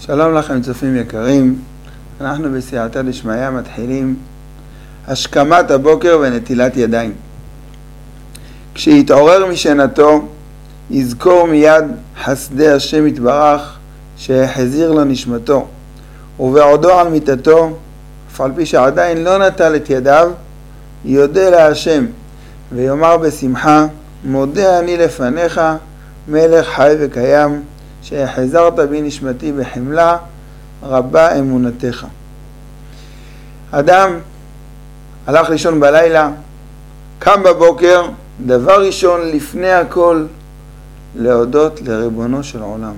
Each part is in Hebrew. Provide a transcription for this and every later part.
שלום לכם צופים יקרים, אנחנו בסייעתא דשמיא מתחילים השכמת הבוקר ונטילת ידיים. כשיתעורר משנתו יזכור מיד חסדי השם יתברך שהחזיר לו נשמתו, ובעודו על מיטתו אף על פי שעדיין לא נטל את ידיו יודה להשם ויאמר בשמחה מודה אני לפניך מלך חי וקיים שהחזרת בי נשמתי בחמלה רבה אמונתך. אדם הלך לישון בלילה, קם בבוקר, דבר ראשון לפני הכל להודות לריבונו של עולם.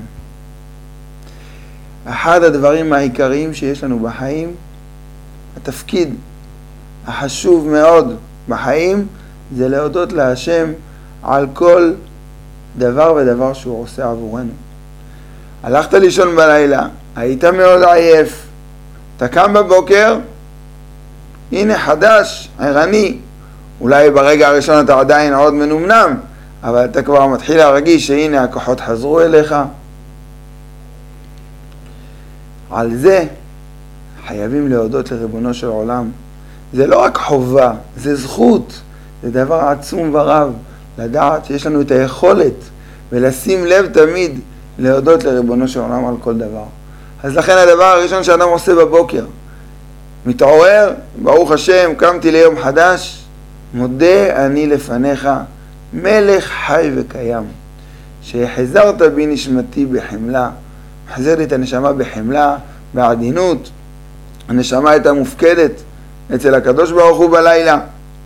אחד הדברים העיקריים שיש לנו בחיים, התפקיד החשוב מאוד בחיים, זה להודות להשם על כל דבר ודבר שהוא עושה עבורנו. הלכת לישון בלילה, היית מאוד עייף, אתה קם בבוקר, הנה חדש, ערני. אולי ברגע הראשון אתה עדיין עוד מנומנם, אבל אתה כבר מתחיל להרגיש שהנה הכוחות חזרו אליך. על זה חייבים להודות לריבונו של עולם. זה לא רק חובה, זה זכות, זה דבר עצום ורב, לדעת שיש לנו את היכולת ולשים לב תמיד להודות לריבונו של עולם על כל דבר. אז לכן הדבר הראשון שאדם עושה בבוקר, מתעורר, ברוך השם, קמתי ליום חדש, מודה אני לפניך, מלך חי וקיים, שהחזרת בי נשמתי בחמלה. מחזיר לי את הנשמה בחמלה, בעדינות. הנשמה הייתה מופקדת אצל הקדוש ברוך הוא בלילה.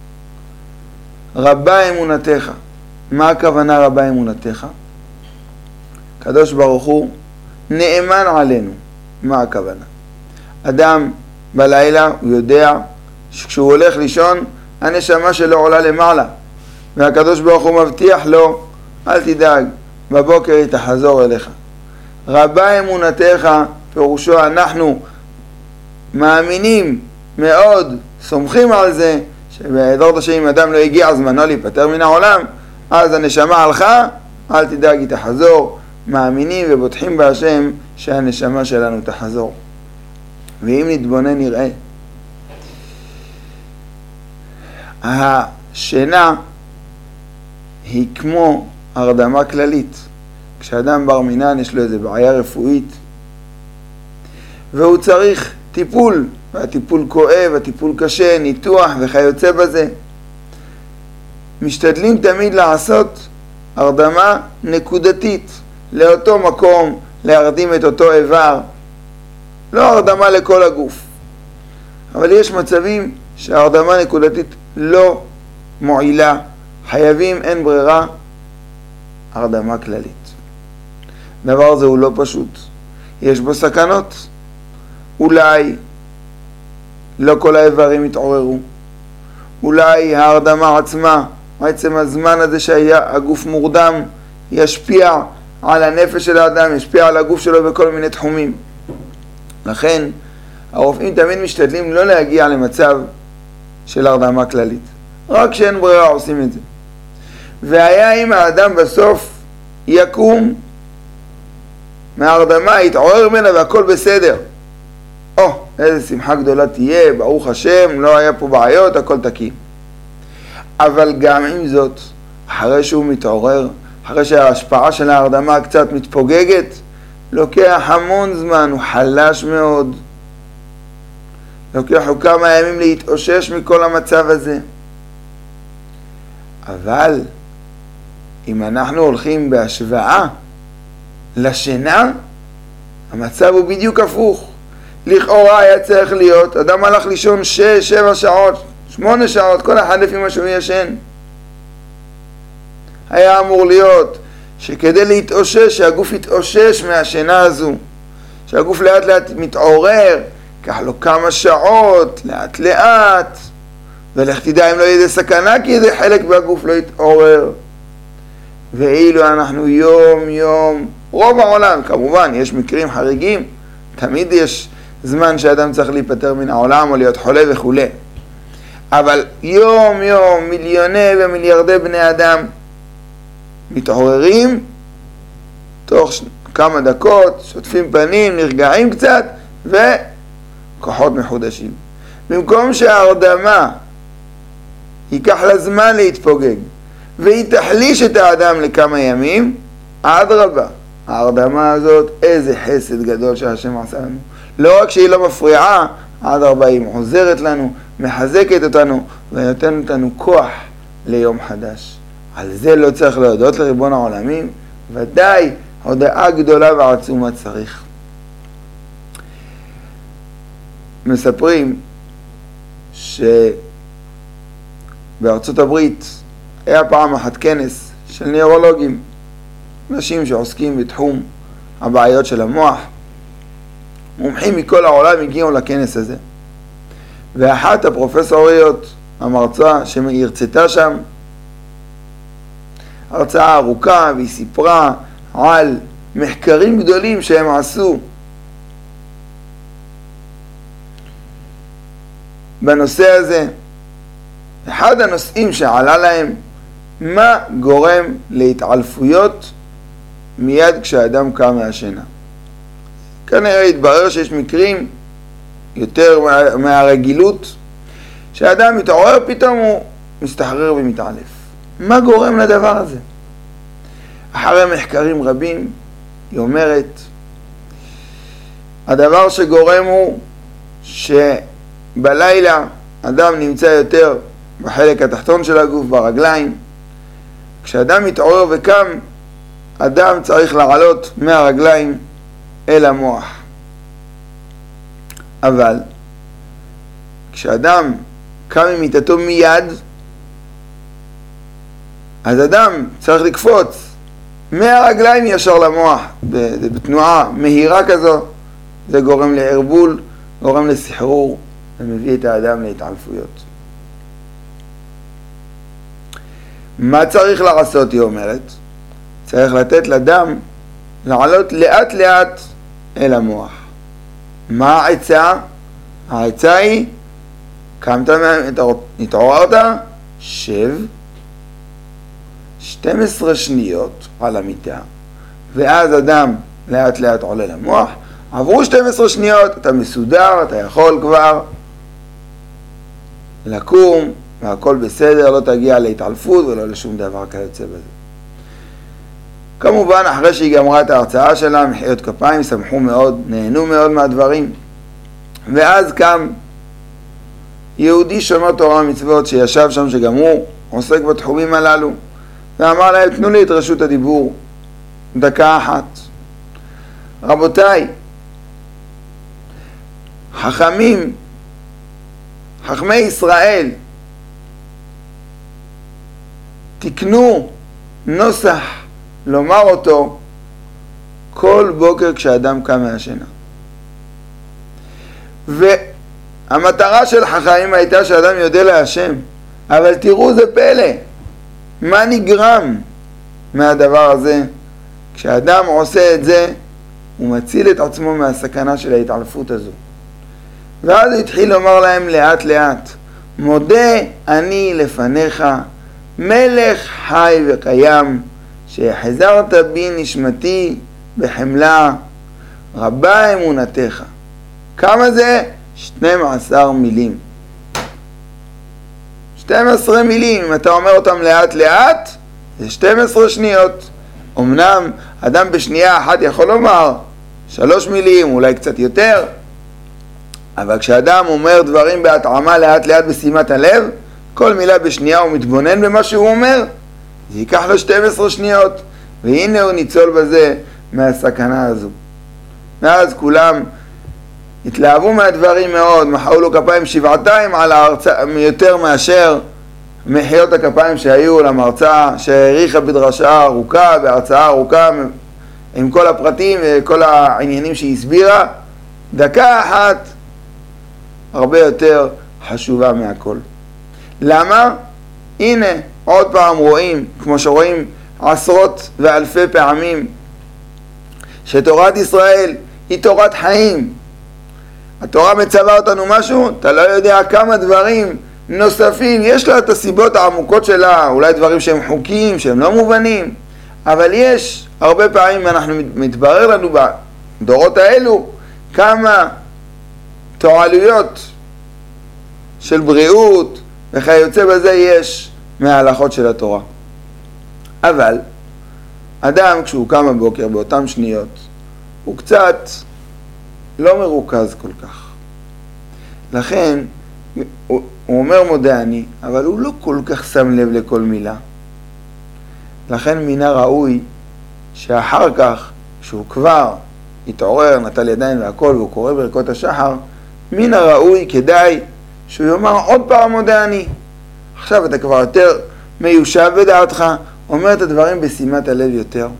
רבה אמונתך. מה הכוונה רבה אמונתך? הקדוש ברוך הוא נאמן עלינו. מה הכוונה? אדם בלילה הוא יודע שכשהוא הולך לישון הנשמה שלו עולה למעלה, והקדוש ברוך הוא מבטיח לו אל תדאג, בבוקר היא תחזור אליך. רבה אמונתך פירושו אנחנו מאמינים מאוד, סומכים על זה שבעזרת השם אם אדם לא הגיע זמנו להיפטר מן העולם, אז הנשמה הלכה, אל תדאג היא תחזור. מאמינים ובוטחים בהשם שהנשמה שלנו תחזור. ואם נתבונן נראה, השינה היא כמו הרדמה כללית. כשאדם בר מינן יש לו איזו בעיה רפואית והוא צריך טיפול, והטיפול כואב, הטיפול קשה, ניתוח וכיוצא בזה, משתדלים תמיד לעשות הרדמה נקודתית לאותו מקום, להרדים את אותו איבר, לא הרדמה לכל הגוף. אבל יש מצבים שהרדמה נקודתית לא מועילה, חייבים, אין ברירה, הרדמה כללית. דבר זה הוא לא פשוט, יש בו סכנות. אולי לא כל האיברים יתעוררו, אולי ההרדמה עצמה, בעצם הזמן הזה שהיה הגוף מורדם, ישפיע על הנפש של האדם, ישפיע על הגוף שלו בכל מיני תחומים. לכן הרופאים תמיד משתדלים לא להגיע למצב של הרדמה כללית, רק שאין ברירה עושים את זה. והיה אם האדם בסוף יקום מההרדמה, יתעורר ממנה והכל בסדר, איזה שמחה גדולה תהיה, ברוך השם, לא היה פה בעיות, הכל תקין. אבל גם עם זאת, אחרי שהוא מתעורר, אחרי שההשפעה של ההרדמה קצת מתפוגגת, לוקח המון זמן, הוא חלש מאוד. לוקח לו כמה ימים להתאושש מכל המצב הזה. אבל אם אנחנו הולכים בהשוואה לשינה, המצב הוא בדיוק הפוך. לכאורה היה צריך להיות, אדם הלך לישון 6-7 שעות, 8 שעות, כל אחד לפי מה שהוא ישן. היה אמור להיות שכדי להתאושש, שהגוף יתאושש מהשינה הזו, שהגוף לאט לאט מתעורר, קח לו כמה שעות, לאט לאט, ולך תדע אם לא יהיה סכנה, כי זה חלק בגוף לא יתעורר. ואילו אנחנו יום יום, רוב העולם, כמובן יש מקרים חריגים, תמיד יש זמן שאדם צריך להיפטר מן העולם או להיות חולה וכו'. אבל יום יום מיליוני ומיליארדי בני אדם מתעוררים תוך כמה דקות, שוטפים פנים, נרגעים קצת, וכוחות מחודשים. במקום שההרדמה ייקח לה זמן להתפוגג, והיא תחליש את האדם לכמה ימים, אדרבה, ההרדמה הזאת, איזה חסד גדול שהשם עשה לנו. לא רק שהיא לא מפריעה, אדרבה, היא עוזרת לנו, מחזקת אותנו, ונותנת לנו כוח ליום חדש. על זה לא צריך להודות לריבון העולמים, ודאי הודעה גדולה ועצומה צריך. מספרים שבארצות הברית היה פעם אחת כנס של נוירולוגים, אנשים שעוסקים בתחום הבעיות של המוח, מומחים מכל העולם הגיעו לכנס הזה, ואחת הפרופסוריות, המרצה שהרצתה שם, הרצאה ארוכה, והיא סיפרה על מחקרים גדולים שהם עשו בנושא הזה. אחד הנושאים שעלה להם, מה גורם להתעלפויות מיד כשהאדם קם מהשינה. כנראה התברר שיש מקרים יותר מהרגילות, שהאדם מתעורר פתאום הוא מסתחרר ומתעלף. מה גורם לדבר הזה? אחרי מחקרים רבים, היא אומרת, הדבר שגורם הוא שבלילה אדם נמצא יותר בחלק התחתון של הגוף, ברגליים. כשאדם מתעורר וקם, אדם צריך לעלות מהרגליים אל המוח. אבל כשאדם קם ממיטתו מיד, אז אדם צריך לקפוץ מהרגליים ישר למוח בתנועה מהירה כזו. זה גורם לערבול, גורם לסחרור, ומביא את האדם להתעלפויות. מה צריך לעשות, היא אומרת? צריך לתת לדם לעלות לאט לאט אל המוח. מה העצה? העצה היא, קמת, התעוררת, שב 12 שניות על המיטה, ואז אדם לאט לאט עולה למוח. עברו 12 שניות, אתה מסודר, אתה יכול כבר לקום, והכל בסדר, לא תגיע להתעלפות ולא לשום דבר כיוצא בזה. כמובן, אחרי שהיא גמרה את ההרצאה שלה, מחיאות כפיים, שמחו מאוד, נהנו מאוד מהדברים. ואז קם יהודי שומר תורה ומצוות שישב שם, שגם הוא עוסק בתחומים הללו, ואמר להם, תנו לי את רשות הדיבור, דקה אחת. רבותיי, חכמי ישראל, תקנו נוסח לומר אותו כל בוקר כשאדם קם מהשינה. והמטרה של חכמים הייתה שאדם יודע להשם, אבל תראו זה פלא, מה נגרם מהדבר הזה? כשאדם עושה את זה, הוא מציל את עצמו מהסכנה של ההתעלפות הזו. ואז הוא התחיל לומר להם לאט לאט, מודה אני לפניך, מלך חי וקיים, שהחזרת בי נשמתי בחמלה, רבה אמונתך. כמה זה? 12 מילים. 12 מילים, אם אתה אומר אותם לאט לאט, זה 12 שניות. אמנם אדם בשנייה אחת יכול לומר 3 מילים, אולי קצת יותר, אבל כשאדם אומר דברים בהתאמה לאט לאט בשימת הלב, כל מילה בשנייה הוא מתבונן במה שהוא אומר, זה ייקח לו 12 שניות, והנה הוא ניצול בזה מהסכנה הזו. ואז כולם התלהבו מהדברים מאוד, מחאו לו כפיים שבעתיים על ההרצאה, יותר מאשר מחיאות הכפיים שהיו למרצה שהעריכה בדרשה ארוכה, בהרצאה ארוכה עם כל הפרטים וכל העניינים שהיא הסבירה. דקה אחת הרבה יותר חשובה מהכל. למה? הנה עוד פעם רואים, כמו שרואים עשרות ואלפי פעמים, שתורת ישראל היא תורת חיים. התורה מצווה אותנו משהו, אתה לא יודע כמה דברים נוספים, יש לה את הסיבות העמוקות שלה, אולי דברים שהם חוקיים, שהם לא מובנים, אבל יש הרבה פעמים מתברר לנו בדורות האלו כמה תועלויות של בריאות וכיוצא בזה יש מההלכות של התורה. אבל אדם כשהוא קם בבוקר באותן שניות הוא קצת לא מרוכז כל כך. לכן הוא אומר מודה אני, אבל הוא לא כל כך שם לב לכל מילה. לכן מן הראוי שאחר כך, כשהוא כבר התעורר, נטל ידיים והכל, והוא קורא ברכות השחר, מן הראוי כדאי שהוא יאמר עוד פעם מודה אני. עכשיו אתה כבר יותר מיושב בדעתך, אומר את הדברים בשימת הלב יותר.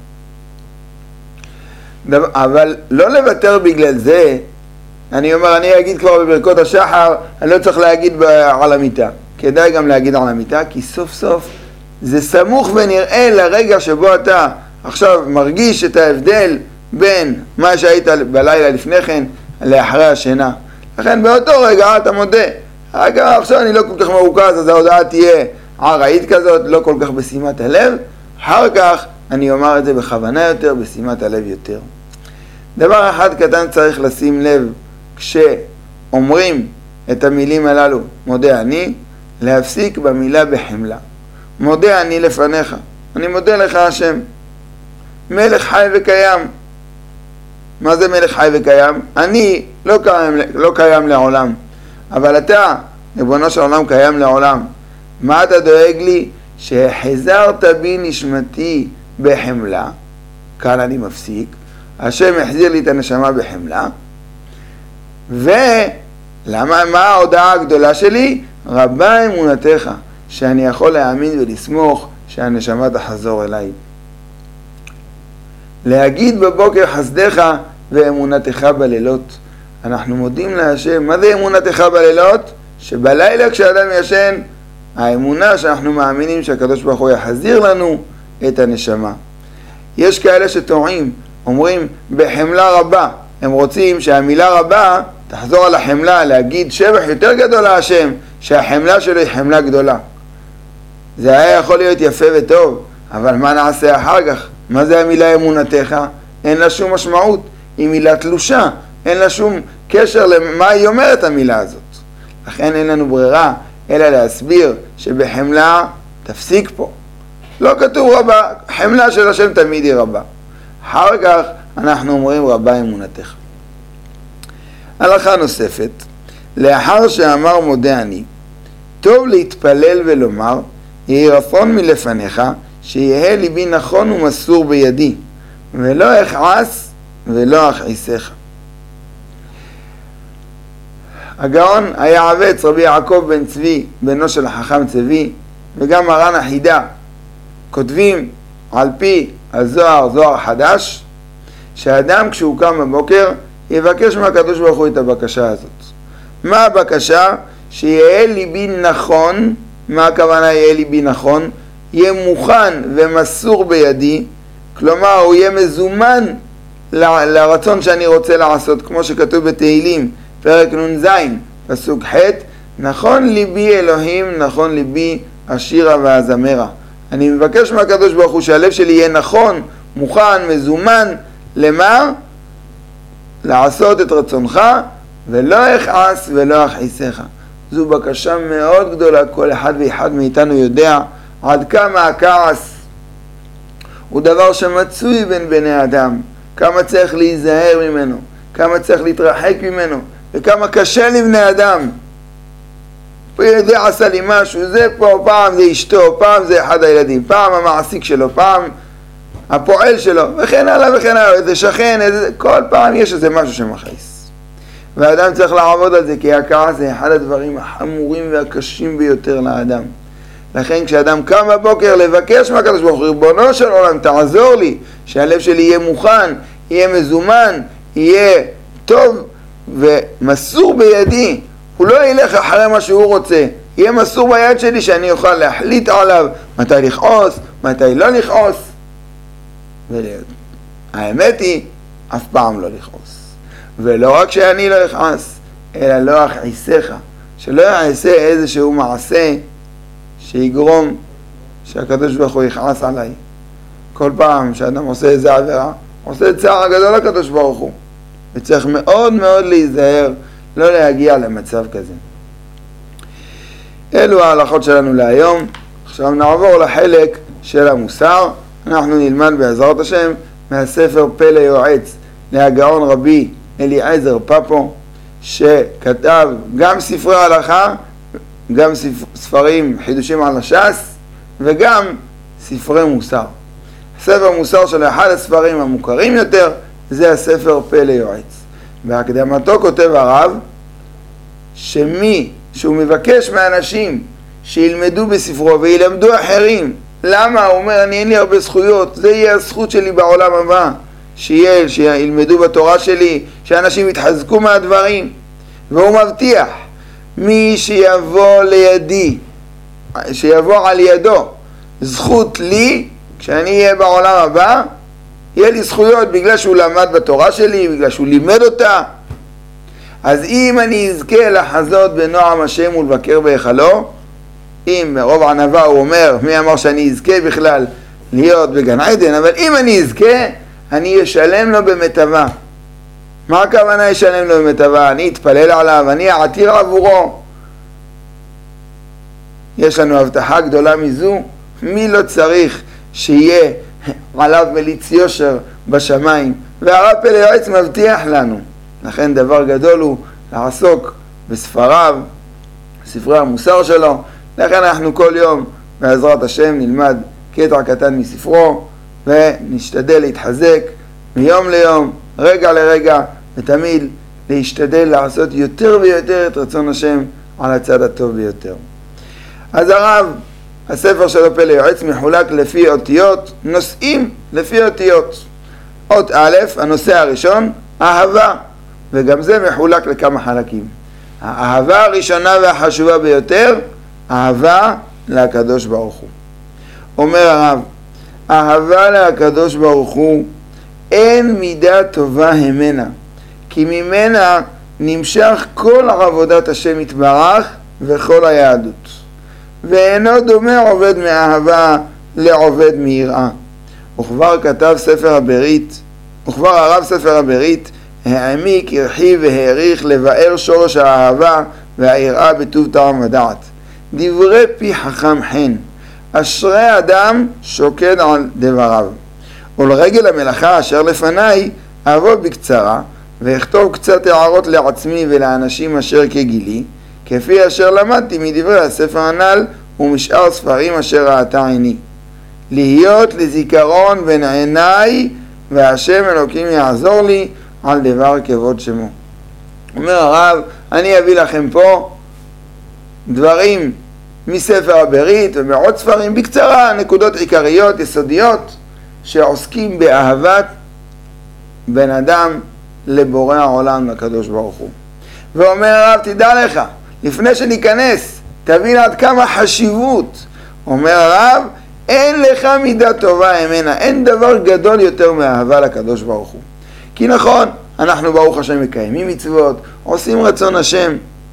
אבל לא לוותר בגלל זה. אני אומר, אני אגיד כבר בברכות השחר, אני לא צריך להגיד על המיטה. כדאי גם להגיד על המיטה, כי סוף סוף זה סמוך ונראה לרגע שבו אתה עכשיו מרגיש את ההבדל בין מה שהיית בלילה לפני כן לאחרי השינה. לכן באותו רגע אתה מודה. עכשיו אני לא כל כך מרוכז, אז ההודעה תהיה עראית כזאת, לא כל כך בשימת הלב. אחר כך אני אומר את זה בכוונה יותר, בשימת הלב יותר. דבר אחד קטן צריך לשים לב כשאומרים את המילים הללו, מודה אני, להפסיק במילה בחמלה. מודה אני לפניך, אני מודה לך השם, מלך חי וקיים. מה זה מלך חי וקיים? אני לא קיים לעולם, אבל אתה, ריבונו של עולם, קיים לעולם. מה אתה דואג לי? שהחזרת בי נשמתי בחמלה. כאן אני מפסיק, השם החזיר לי את הנשמה בחמלה. ולמה, מה ההודעה הגדולה שלי? רבה אמונתך, שאני יכול להאמין ולסמוך שהנשמה תחזור אליי. להגיד בבוקר חסדך ואמונתך בלילות. אנחנו מודים להשם. מה זה אמונתך בלילות? שבלילה כשאדם ישן, האמונה שאנחנו מאמינים שהקדוש ברוך הוא יחזיר לנו את הנשמה. יש כאלה שטועים, אומרים בחמלה רבה. הם רוצים שהמילה רבה תחזור על החמלה, להגיד שבח יותר גדול להשם, שהחמלה שלו היא חמלה גדולה. זה היה יכול להיות יפה וטוב, אבל מה נעשה אחר כך? מה זה המילה אמונתך? אין לה שום משמעות, היא מילה תלושה, אין לה שום קשר למה היא אומרת המילה הזאת. לכן אין לנו ברירה אלא להסביר שבחמלה תפסיק פה. לא כתוב רבה, חמלה של השם תמיד היא רבה. אחר כך אנחנו אומרים רבה אמונתך. הלכה נוספת, לאחר שאמר מודה אני, טוב להתפלל ולומר, יהי רצון מלפניך, שיהיה ליבי נכון ומסור בידי, ולא אכעס ולא אכעיסך. הגאון היה עבץ רבי יעקב בן צבי, בנו של החכם צבי, וגם מרן החידה, כותבים על פי הזוהר, זוהר חדש, שהאדם כשהוא קם בבוקר יבקש מהקדוש ברוך הוא את הבקשה הזאת. מה הבקשה? שיהיה ליבי נכון. מה הכוונה יהיה ליבי נכון? יהיה מוכן ומסור בידי, כלומר הוא יהיה מזומן לרצון שאני רוצה לעשות, כמו שכתוב בתהילים, פרק נ"ז, פסוק ח', נכון ליבי אלוהים, נכון ליבי השירה והזמרה. אני מבקש מהקדוש ברוך הוא שהלב שלי יהיה נכון, מוכן, מזומן, למה? לעשות את רצונך, ולא אכעס ולא אכעיסך. זו בקשה מאוד גדולה, כל אחד ואחד מאיתנו יודע עד כמה הכעס הוא דבר שמצוי בין בני אדם, כמה צריך להיזהר ממנו, כמה צריך להתרחק ממנו, וכמה קשה לבני אדם. זה עשה לי משהו, זה פה, פעם זה אשתו, פעם זה אחד הילדים, פעם המעסיק שלו, פעם הפועל שלו, וכן הלאה וכן הלאה, איזה שכן, כל פעם יש איזה משהו שמכעיס. והאדם צריך לעבוד על זה, כי הכעס זה אחד הדברים החמורים והקשים ביותר לאדם. לכן כשאדם קם בבוקר לבקש מהקדוש ברוך הוא, ריבונו של עולם, תעזור לי, שהלב שלי יהיה מוכן, יהיה מזומן, יהיה טוב ומסור בידי, הוא לא ילך אחרי מה שהוא רוצה, יהיה מסור ביד שלי שאני אוכל להחליט עליו מתי לכעוס, מתי לא לכעוס. והאמת היא, אף פעם לא לכעוס. ולא רק שאני לא אכעס, אלא לא אכעיסך, שלא יעשה איזשהו מעשה שיגרום שהקדוש ברוך הוא יכעס עליי. כל פעם שאדם עושה איזה עבירה, עושה צער הגדול לקדוש ברוך הוא. וצריך מאוד מאוד להיזהר, לא להגיע למצב כזה. אלו ההלכות שלנו להיום. עכשיו נעבור לחלק של המוסר. אנחנו נלמד בעזרת השם מהספר פלא יועץ להגאון רבי אליעזר פפו, שכתב גם ספרי הלכה, גם ספרים חידושים על הש"ס, וגם ספרי מוסר. הספר מוסר של אחד הספרים המוכרים יותר זה הספר פלא יועץ. בהקדמתו כותב הרב שמי שהוא מבקש מאנשים שילמדו בספרו וילמדו אחרים. למה? הוא אומר, אני אין לי הרבה זכויות, זה יהיה הזכות שלי בעולם הבא, שילמדו בתורה שלי, שאנשים יתחזקו מהדברים. והוא מבטיח, מי שיבוא לידי, שיבוא על ידו זכות לי, כשאני אהיה בעולם הבא, יהיה לי זכויות בגלל שהוא למד בתורה שלי, בגלל שהוא לימד אותה. אז אם אני אזכה לחזות בנועם השם ולבקר בהיכלו, אם מרוב ענווה הוא אומר, מי אמר שאני אזכה בכלל להיות בגן עדן, אבל אם אני אזכה, אני אשלם לו במטבה. מה הכוונה אשלם לו במטבה? אני אתפלל עליו, אני אעתיר עבורו. יש לנו הבטחה גדולה מזו, מי לא צריך שיהיה עליו מליץ יושר בשמיים, והרב פלא יועץ מבטיח לנו. לכן דבר גדול הוא לעסוק בספריו, ספרי המוסר שלו. לכן אנחנו כל יום בעזרת השם נלמד קטע קטן מספרו, ונשתדל להתחזק מיום ליום, רגע לרגע, ותמיד להשתדל לעשות יותר ויותר את רצון השם על הצד הטוב ביותר. אז הרב, הספר שלו פלא יועץ מחולק לפי אותיות, נושאים לפי אותיות. אות א', הנושא הראשון, אהבה, וגם זה מחולק לכמה חלקים. האהבה הראשונה והחשובה ביותר, אהבה לקדוש ברוך הוא. אומר הרב, אהבה לקדוש ברוך הוא אין מידה טובה המנה, כי ממנה נמשך כל עבודת השם יתברך וכל היהדות. ואינו דומה עובד מאהבה לעובד מיראה. וכבר כתב ספר הברית, וכבר הרב ספר הברית העמיק, הרחיב והעריך לבאר שורש האהבה והיראה בטוב טעם ודעת. דברי פי חכם חן, אשרי אדם שוקד על דבריו. ולרגל המלאכה אשר לפניי אבוא בקצרה ואכתוב קצת הערות לעצמי ולאנשים אשר כגילי, כפי אשר למדתי מדברי הספר הנ"ל ומשאר ספרים אשר ראתה עיני, להיות לזיכרון בין עיניי, והשם אלוקים יעזור לי על דבר כבוד שמו. אומר הרב, אני אביא לכם פה דברים מספר הברית ומעוד ספרים, בקצרה, נקודות עיקריות, יסודיות, שעוסקים באהבת בן אדם לבורא העולם, לקדוש ברוך הוא. ואומר הרב, תדע לך, לפני שניכנס, תבין עד כמה חשיבות. אומר הרב, אין לך מידה טובה המנה, אין דבר גדול יותר מאהבה לקדוש ברוך הוא. כי נכון, אנחנו ברוך השם מקיימים מצוות, עושים רצון השם,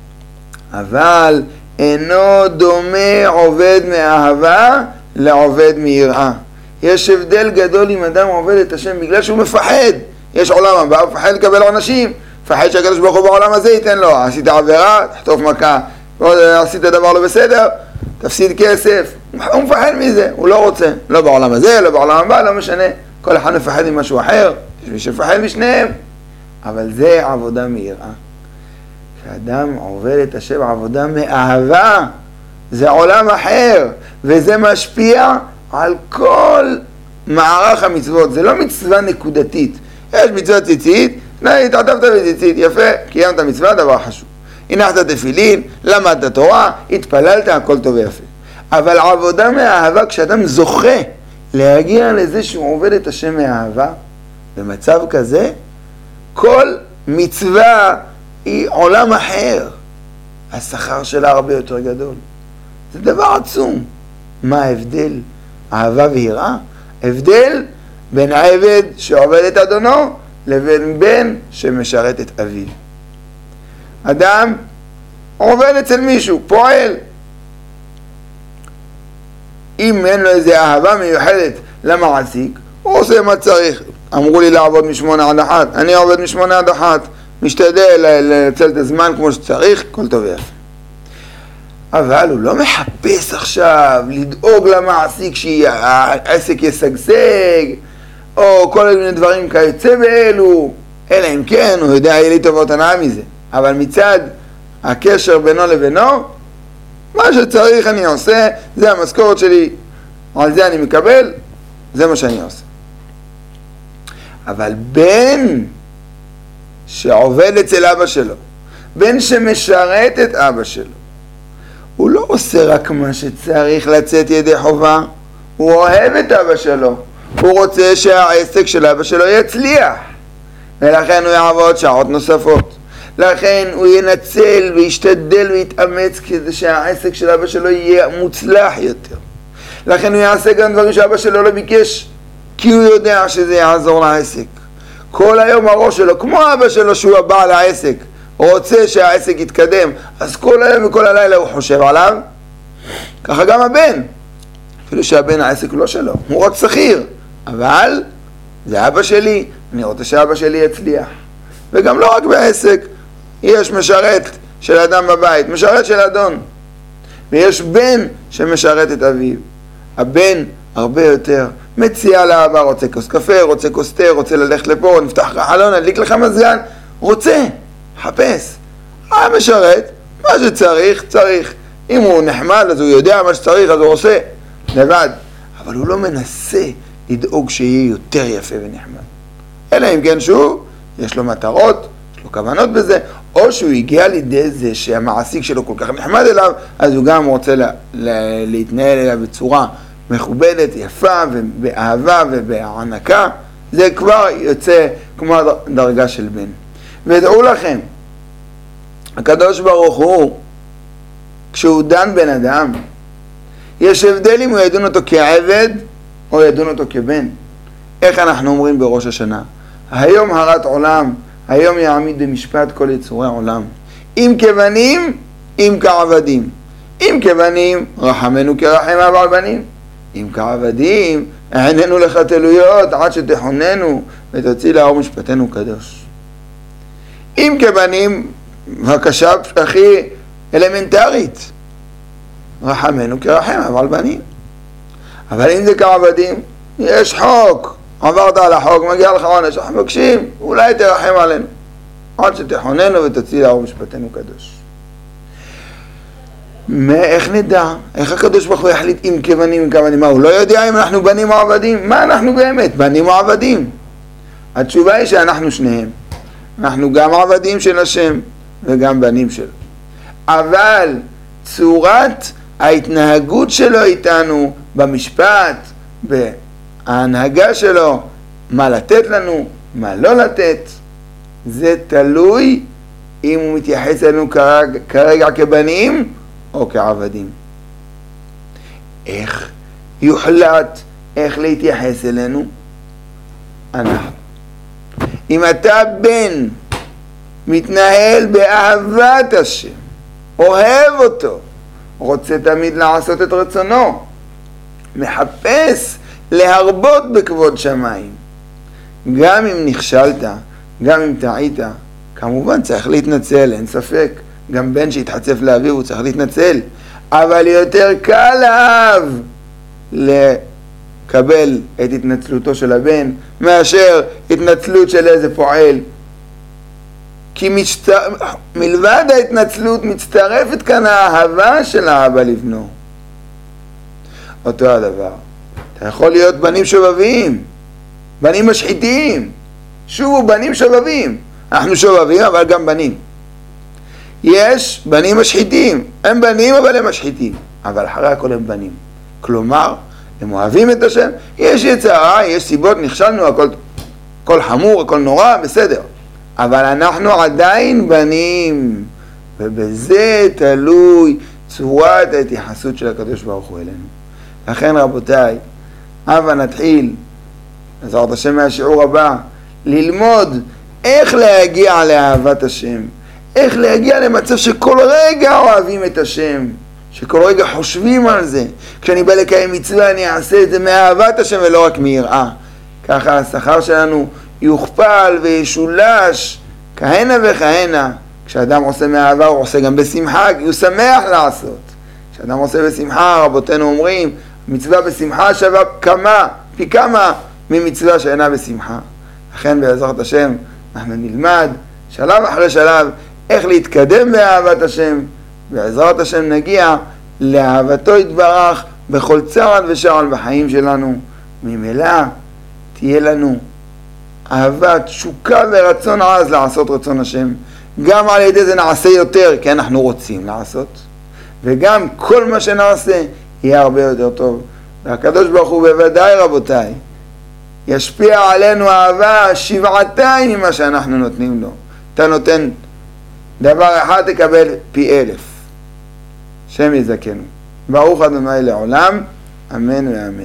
אבל אינו דומה עובד מאהבה לעובד מיראה. יש הבדל גדול אם אדם עובד את השם בגלל שהוא מפחד. יש עולם הבא, הוא מפחד לקבל עונשים, מפחד שהקדוש ברוך הוא בעולם הזה ייתן לו, עשית עבירה, תחטוף מכה, עשית דבר לא בסדר, תפסיד כסף. הוא מפחד מזה, הוא לא רוצה, לא בעולם הזה, לא בעולם הבא, לא משנה, כל אחד מפחד ממשהו אחר, יש מי שפחד משניהם, אבל זה עבודה מיראה. כשאדם עובד את השם עבודה מאהבה, זה עולם אחר, וזה משפיע על כל מערך המצוות. זה לא מצווה נקודתית. יש מצווה ציצית, התעטפת בציצית, יפה, קיימת מצווה, דבר חשוב. הנחת תפילין, למדת תורה, התפללת, הכל טוב ויפה. אבל עבודה מאהבה, כשאדם זוכה להגיע לזה שהוא עובד את השם מאהבה, במצב כזה, כל מצווה היא עולם אחר. השכר שלה הרבה יותר גדול. זה דבר עצום. מה ההבדל? אהבה ויראה? הבדל בין העבד שעובד את אדונו לבין בן שמשרת את אביו. אדם עובד אצל מישהו, פועל. אם אין לו איזו אהבה מיוחדת למעסיק, הוא עושה מה צריך. אמרו לי לעבוד מ8-1, אני עובד מ8-1, משתדל לנצל את הזמן כמו שצריך, כל טוב ויפה. אבל הוא לא מחפש עכשיו לדאוג למעסיק שהעסק ישגשג, או כל מיני דברים כיוצא באלו, אלא אם כן הוא יודע, יהיה לי טובות הנאה מזה. אבל מצד הקשר בינו לבינו, מה שצריך אני עושה, זה המשכורת שלי, על זה אני מקבל, זה מה שאני עושה. אבל בן שעובד אצל אבא שלו, בן שמשרת את אבא שלו, הוא לא עושה רק מה שצריך לצאת ידי חובה, הוא אוהב את אבא שלו, הוא רוצה שהעסק של אבא שלו יצליח, ולכן הוא יעבוד שעות נוספות, לכן הוא ינצל וישתדל ויתאמץ כדי שהעסק של אבא שלו יהיה מוצלח יותר, לכן הוא יעשה גם דברים שאבא שלו לא ביקש, כי הוא יודע שזה יעזור לעסק. כל היום הראש שלו, כמו אבא שלו שהוא הבעל העסק, רוצה שהעסק יתקדם, אז כל היום וכל הלילה הוא חושב עליו. ככה גם הבן, אפילו שהבן העסק לא שלו, הוא רק שכיר, אבל זה אבא שלי, אני רוצה שאבא שלי יצליח. וגם לא רק בעסק, יש משרת של אדם בבית, משרת של אדון, ויש בן שמשרת את אביו. הבן הרבה יותר מציע לאבא, רוצה כוס קפה, רוצה כוס תה, רוצה ללכת לפה, נפתח חלון, נדליק לך מזגן, רוצה, חפש. המשרת, מה שצריך, צריך. אם הוא נחמד, אז הוא יודע מה שצריך, אז הוא עושה לבד. אבל הוא לא מנסה לדאוג שיהיה יותר יפה ונחמד. אלא אם כן שהוא, יש לו מטרות, יש לו כוונות בזה, או שהוא הגיע לידי זה שהמעסיק שלו כל כך נחמד אליו, אז הוא גם רוצה להתנהל אליו בצורה מכובדת, יפה, ובאהבה ובהענקה. זה כבר יוצא כמו דרגה של בן. ודעו לכם, הקדוש ברוך הוא, כשהוא דן בן אדם, יש הבדל אם הוא ידון אותו כעבד או ידון אותו כבן. איך אנחנו אומרים בראש השנה? היום הרת עולם, היום יעמיד במשפט כל יצורי עולם. אם כבנים, אם כעבדים. אם כבנים, רחמנו כרחם אב על בנים. אם כעבדים, עינינו לך תלויות עד שתחוננו ותוציא לאור משפטנו קדוש. אם כבנים, בקשה הכי אלמנטרית, רחמנו כרחם אב על בנים. אבל אם זה כעבדים, יש חוק, עברת על החוק, מגיע לך עונש, אנחנו מבקשים, אולי תרחם עלינו עד שתחוננו ותוציא לאור משפטנו קדוש. איך נדע? איך הקדוש ברוך הוא יחליט אם כבנים אם כבנים? מה, הוא לא יודע אם אנחנו בנים או עבדים? מה אנחנו באמת? בנים או עבדים? התשובה היא שאנחנו שניהם. אנחנו גם עבדים של השם וגם בנים שלו. אבל צורת ההתנהגות שלו איתנו במשפט, בהנהגה שלו, מה לתת לנו, מה לא לתת, זה תלוי אם הוא מתייחס אלינו כרגע כבנים או כעבדים. איך יוחלט איך להתייחס אלינו? אנחנו. אם אתה בן מתנהל באהבת השם, אוהב אותו, רוצה תמיד לעשות את רצונו, מחפש להרבות בכבוד שמיים, גם אם נכשלת, גם אם טעית, כמובן צריך להתנצל, אין ספק. גם בן שהתחצף לאביו הוא צריך להתנצל, אבל יותר קל לאב לקבל את התנצלותו של הבן מאשר התנצלות של איזה פועל. כי מלבד ההתנצלות מצטרפת כאן האהבה של האבא לבנו. אותו הדבר, אתה יכול להיות בנים שובבים, בנים משחיתים. שובו בנים שובבים, אנחנו שובבים אבל גם בנים. יש בנים משחיתים, הם בנים אבל הם משחיתים, אבל אחרי הכל הם בנים. כלומר, הם אוהבים את השם, יש יצרה, יש סיבות, נכשלנו, הכל חמור, הכל נורא, בסדר. אבל אנחנו עדיין בנים, ובזה תלוי צורת ההתייחסות של הקדוש ברוך הוא אלינו. לכן רבותיי, הבה נתחיל, בעזרת השם מהשיעור הבא, ללמוד איך להגיע לאהבת השם, איך להגיע למצב שכל רגע אוהבים את השם, שכל רגע חושבים על זה. כשאני בא לקיים מצווה אני אעשה את זה מאהבת השם ולא רק מיראה. ככה השכר שלנו יוכפל וישולש כהנה וכהנה. כשאדם עושה מאהבה הוא עושה גם בשמחה, כי הוא שמח לעשות. כשאדם עושה בשמחה, רבותינו אומרים, מצווה בשמחה שווה פי כמה ממצווה שאינה בשמחה. לכן בעזרת השם אנחנו נלמד שלב אחרי שלב איך להתקדם באהבת השם. בעזרת השם נגיע לאהבתו יתברך בכל צעד ושעל בחיים שלנו. ממילא תהיה לנו אהבה, תשוקה ורצון עז לעשות רצון השם. גם על ידי זה נעשה יותר כי אנחנו רוצים לעשות, וגם כל מה שנעשה יהיה הרבה יותר טוב. והקדוש ברוך הוא בוודאי רבותיי ישפיע עלינו אהבה שבעתיים ממה שאנחנו נותנים לו. אתה נותן דבר אחד תקבל פי 1000. שם יזכנו. ברוך ה' לעולם, אמן ואמן.